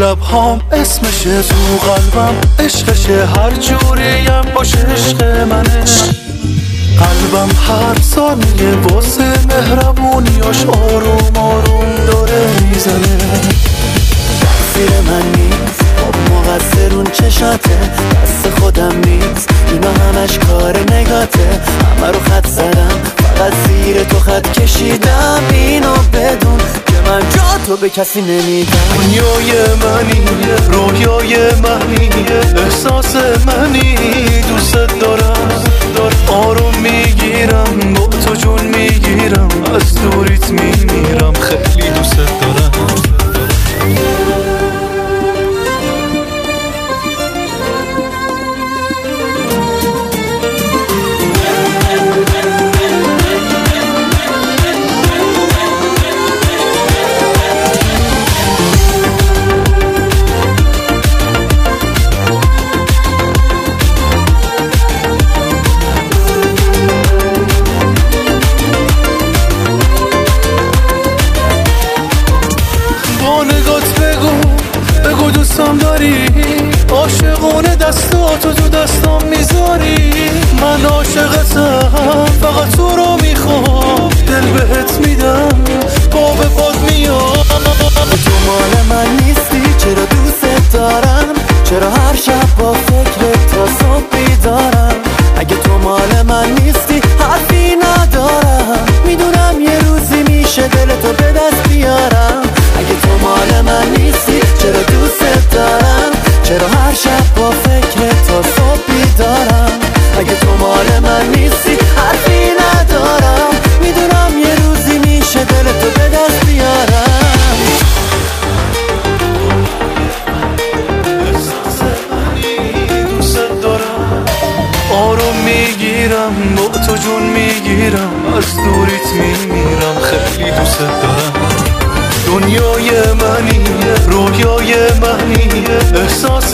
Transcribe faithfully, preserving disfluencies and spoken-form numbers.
لبهام اسمشه، تو قلبم عشقشه، هر جوریم باشه عشق منه. قلبم هر ثانیه واسه مهربونیاش آروم آروم داره میزنه. تقصیر من نیست، خب مقصر اون چشاته، دست خودم نیست، اینا همش کار نگاته. همه رو خط زدم، فقط زیر تو خط کشیدم، اینو بدون که من جا تو به کسی نمیدم. دنیای منی، رویای منی، احساس منی، دوست دارم آروم میگیرم، با تو جون میگیرم، از دوریت میمیرم، خیلی دوست دارم. دوستم داری، عاشقونه دستاتو تو دستام میذاری، من عاشقتم، فقط تو رو میخوام، دل بهت میدم، با به باد میام. تو مال من نیستی، چرا دوست دارم، چرا هر شب با فکرت تا صبح بیدارم. اگه تو مال من نیستی حرفی ندارم، میدونم یه روزی میشه دلتو به دست بیارم. اگه تو مال من نیستی چرا دوست دارم، چرا هر شب با فکرت تا صبح بیدارم. اگه تو مال من نیستی حرفی ندارم، میدونم یه روزی میشه دلتو به دست بیارم. دوست دارم آروم میگیرم، با تو جون میگیرم، از دوریت میمیرم، خیلی دوست دارم. دنیای منی، رویای منی، احساس